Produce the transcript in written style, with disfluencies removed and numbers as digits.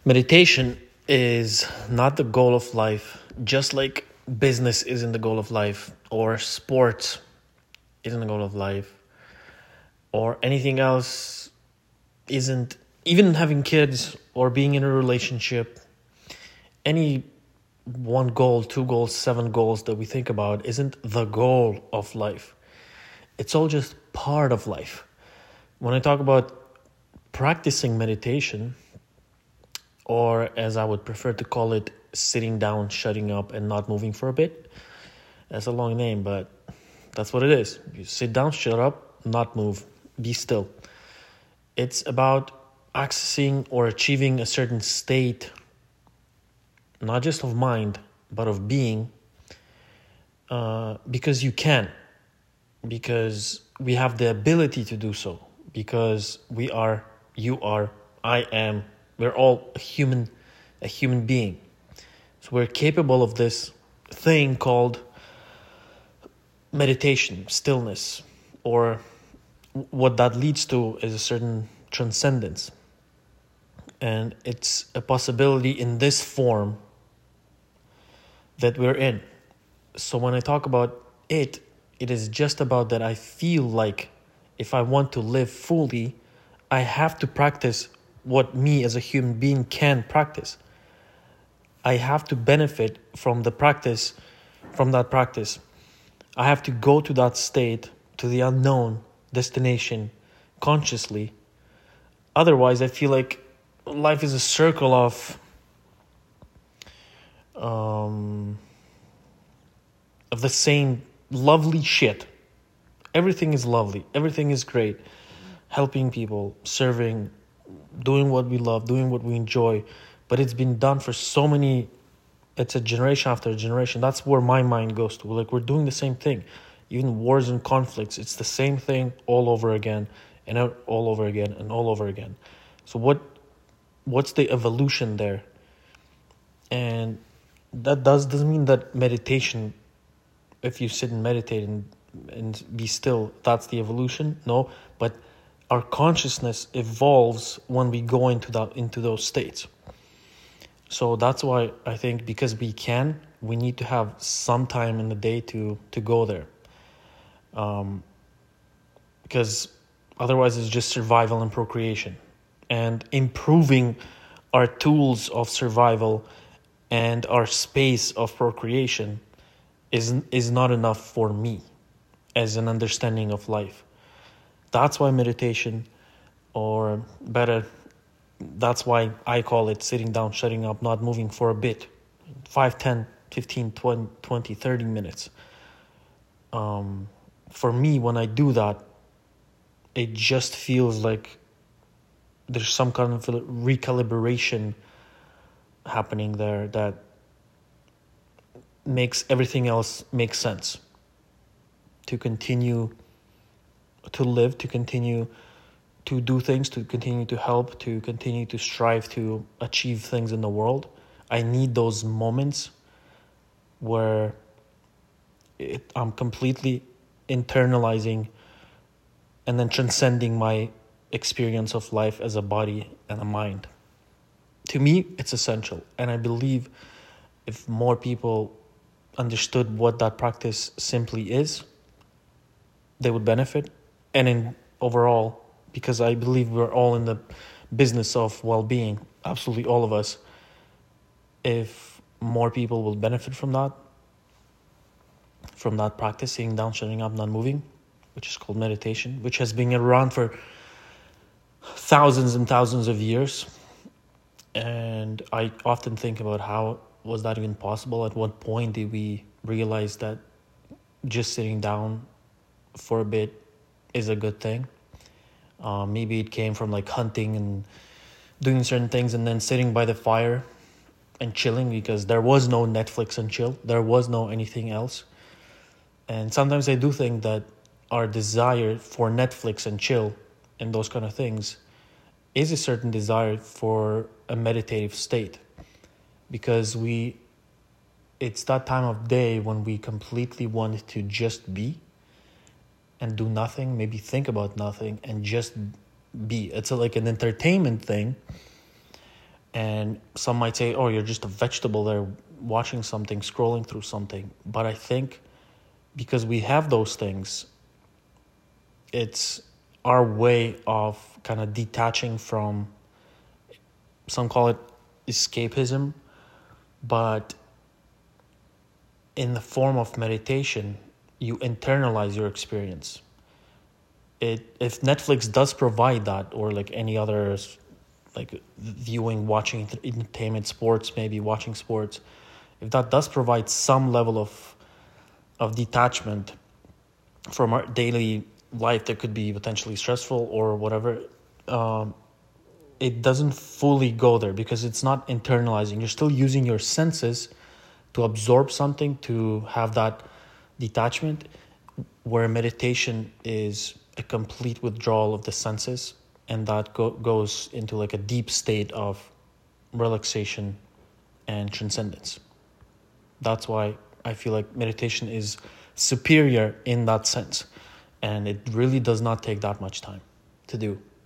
Meditation is not the goal of life, just like business isn't the goal of life, or sports isn't the goal of life, or anything else isn't, even having kids or being in a relationship. Any one goal, two goals, seven goals that we think about isn't the goal of life. It's all just part of life. When I talk about practicing meditation, or as I would prefer to call it, sitting down, shutting up, and not moving for a bit. That's a long name, but that's what it is. You sit down, shut up, not move, be still. It's about accessing or achieving a certain state, not just of mind, but of being, because you can, because we have the ability to do so, because we are, you are, I am, we're all a human being. So we're capable of this thing called meditation, stillness, or what that leads to is a certain transcendence. And it's a possibility in this form that we're in. So when I talk about it is just about that I feel like if I want to live fully, I have to practice what me as a human being can practice. I have to benefit from the practice, from that practice. I have to go to that state, to the unknown destination consciously. Otherwise, I feel like life is a circle of the same lovely shit. Everything is lovely. Everything is great. Helping people, serving, doing what we love, doing what we enjoy. But it's been done for so many, it's a generation after generation. That's where my mind goes to. Like, we're doing the same thing. Even wars and conflicts, it's the same thing all over again, and all over again, and all over again. So what's the evolution there? And that doesn't mean that meditation, if you sit and meditate and be still, that's the evolution. No, but our consciousness evolves when we go into those states. So that's why I think, because we need to have some time in the day to go there. Because otherwise it's just survival and procreation. And improving our tools of survival and our space of procreation is not enough for me as an understanding of life. That's why meditation, or better, that's why I call it sitting down, shutting up, not moving for a bit, 5, 10, 15, 20, 30 minutes. For me, when I do that, it just feels like there's some kind of recalibration happening there that makes everything else make sense. To continue to live, to continue to do things, to continue to help, to continue to strive to achieve things in the world. I need those moments where I'm completely internalizing and then transcending my experience of life as a body and a mind. To me, it's essential. And I believe if more people understood what that practice simply is, they would benefit. And in overall, because I believe we're all in the business of well-being, absolutely all of us, if more people will benefit from that practice, sitting down, shutting up, not moving, which is called meditation, which has been around for thousands and thousands of years. And I often think about how was that even possible? At what point did we realize that just sitting down for a bit is a good thing? Maybe it came from like hunting and doing certain things and then sitting by the fire and chilling, because there was no Netflix and chill. There was no anything else. And sometimes I do think that our desire for Netflix and chill and those kind of things is a certain desire for a meditative state, because it's that time of day when we completely want to just be and do nothing, maybe think about nothing and just be. It's like an entertainment thing. And some might say, oh, you're just a vegetable there watching something, scrolling through something. But I think because we have those things, it's our way of kind of detaching from, some call it escapism, but in the form of meditation, you internalize your experience. If Netflix does provide that, or like any other, like viewing, watching entertainment, sports, maybe watching sports, if that does provide some level of detachment from our daily life that could be potentially stressful or whatever, it doesn't fully go there because it's not internalizing. You're still using your senses to absorb something, to have that detachment, where meditation is a complete withdrawal of the senses, and that goes into like a deep state of relaxation and transcendence. That's why I feel like meditation is superior in that sense, and it really does not take that much time to do.